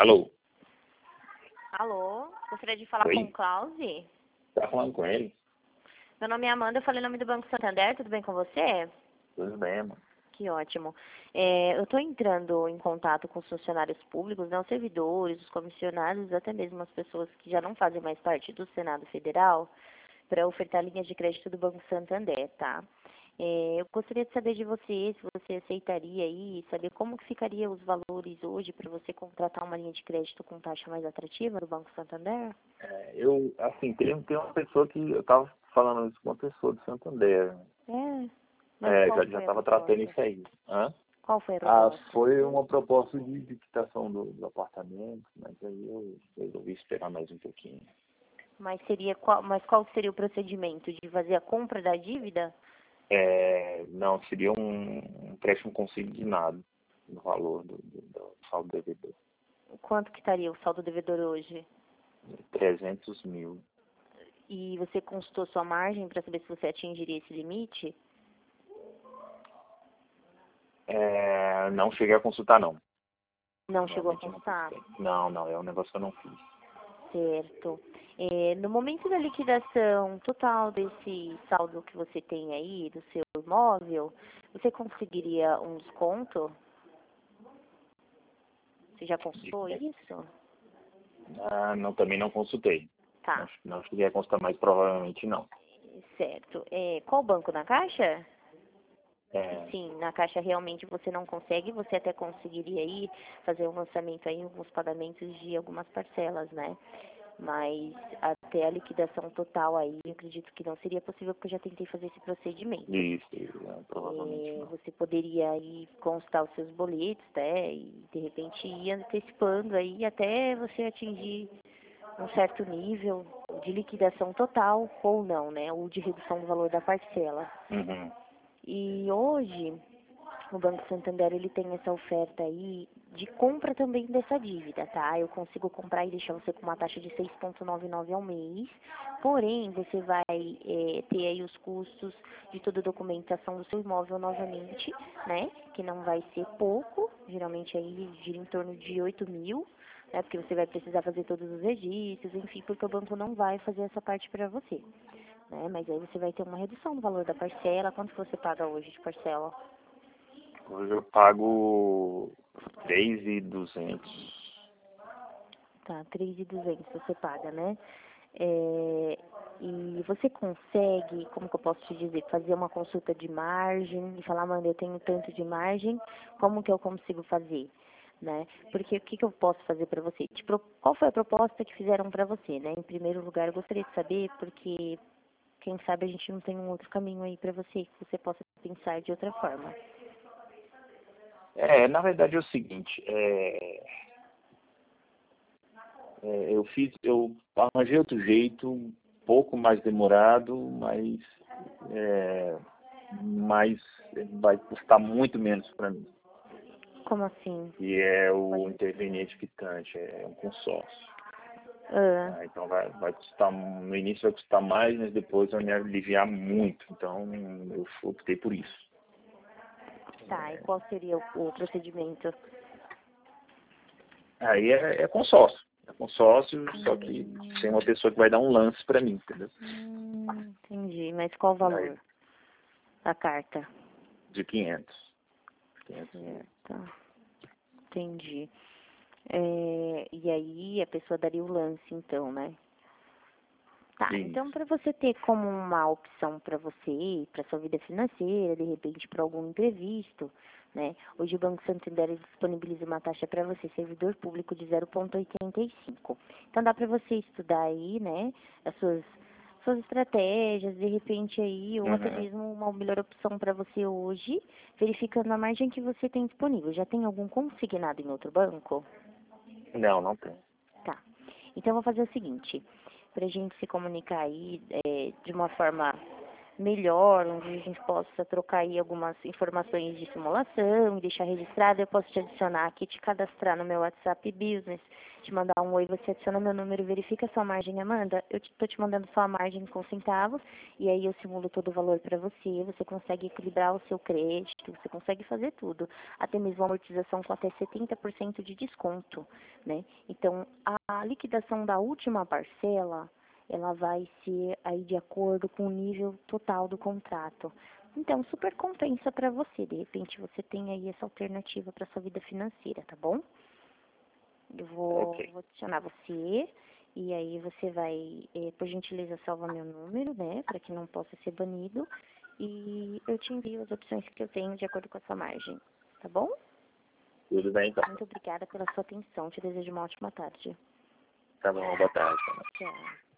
Alô? Alô? Gostaria de falar Oi? com o Klausi? Tá falando com ele? Meu nome é Amanda, eu falei em nome do Banco Santander, tudo bem com você? Tudo bem, mano. Que ótimo. Eu estou entrando em contato com os funcionários públicos, né, os servidores, os comissionados, até mesmo as pessoas que já não fazem mais parte do Senado Federal, para ofertar linhas de crédito do Banco Santander, tá? Eu gostaria de saber de você, se você aceitaria aí, saber como que ficaria os valores hoje para você contratar uma linha de crédito com taxa mais atrativa do Banco Santander? Tem uma pessoa que eu tava falando isso com uma pessoa do Santander. Mas qual Já foi a tava tratando proposta? isso aí. Hã? Qual foi a proposta? Foi uma proposta de quitação do apartamento, mas aí eu resolvi esperar mais um pouquinho. Mas mas qual seria o procedimento? De fazer a compra da dívida? Não, seria um empréstimo consignado no valor do saldo devedor. Quanto que estaria o saldo devedor hoje? 300 mil. E você consultou sua margem para saber se você atingiria esse limite? Não cheguei a consultar, não. Não chegou a Realmente eu não consultar? consultei. Não, é um negócio que eu não fiz. Certo. No momento da liquidação total desse saldo que você tem aí, do seu imóvel, você conseguiria um desconto? Você já consultou isso? Não, também não consultei. Tá, Não cheguei a consultar, mas provavelmente não. certo. Qual banco? Na Caixa? É, Sim, na Caixa realmente você não consegue, você até conseguiria aí fazer um lançamento aí, alguns pagamentos de algumas parcelas, né? Mas até a liquidação total aí, eu acredito que não seria possível, porque eu já tentei fazer esse procedimento. isso, provavelmente não. Você poderia aí constar os seus boletos, né? E de repente ir antecipando aí até você atingir um certo nível de liquidação total ou não, né? Ou de redução do valor da parcela. Uhum. E hoje, o Banco Santander, ele tem essa oferta aí de compra também dessa dívida, tá? Eu consigo comprar e deixar você com uma taxa de 6,99 ao mês, porém, você vai ter aí os custos de toda a documentação do seu imóvel novamente, né? Que não vai ser pouco, geralmente aí gira em torno de 8 mil, né? Porque você vai precisar fazer todos os registros, enfim, porque o banco não vai fazer essa parte para você. Né? Mas aí você vai ter uma redução do valor da parcela. Quanto que você paga hoje de parcela? Hoje eu pago 3.200. Tá, 3.200 você paga, né? E você consegue, como que eu posso te dizer, fazer uma consulta de margem e falar, mano, eu tenho tanto de margem, como que eu consigo fazer? Né? Porque o que que eu posso fazer para você? Qual foi a proposta que fizeram para você, né? Em primeiro lugar, eu gostaria de saber, porque quem sabe a gente não tem um outro caminho aí para você, que você possa pensar de outra forma. Na verdade é o seguinte, eu arranjei outro jeito, um pouco mais demorado, mas vai custar muito menos para mim. Como assim? E é o interveniente quitante, é um consórcio. Então vai custar, no início vai custar mais, mas depois vai me aliviar muito. Então eu optei por isso. Tá, e qual seria o procedimento? Aí é consórcio. É consórcio, só que sem uma pessoa que vai dar um lance para mim, entendeu? Entendi, mas qual o Aí, valor da carta? de 500. 500 mil. Certo, entendi. E aí a pessoa daria o lance, então, né? Tá, Isso. então para você ter como uma opção para você, para sua vida financeira, de repente para algum imprevisto, né? Hoje o Banco Santander ele disponibiliza uma taxa para você, servidor público, de 0,85. Então dá para você estudar aí, né, as suas estratégias, de repente aí, ou até Uhum. mesmo uma melhor opção para você hoje, verificando a margem que você tem disponível. Já tem algum consignado em outro banco? Não tem. Tá. Então, eu vou fazer o seguinte, para a gente se comunicar aí de uma forma melhor, onde a gente possa trocar aí algumas informações de simulação e deixar registrado, eu posso te adicionar aqui, te cadastrar no meu WhatsApp Business, te mandar um oi, você adiciona meu número, verifica a sua margem, Amanda, eu estou te mandando só a margem com centavos, e aí eu simulo todo o valor para você consegue equilibrar o seu crédito, você consegue fazer tudo, até mesmo a amortização com até 70% de desconto, né? Então, a liquidação da última parcela, ela vai ser aí de acordo com o nível total do contrato. Então, super compensa para você. De repente, você tem aí essa alternativa para sua vida financeira, tá bom? Eu vou adicionar você e aí você vai, por gentileza, salva meu número, né, para que não possa ser banido. E eu te envio as opções que eu tenho de acordo com a sua margem, tá bom? Tudo bem, então. Muito obrigada pela sua atenção. Te desejo uma ótima tarde. Tá bom, boa tarde. Tchau.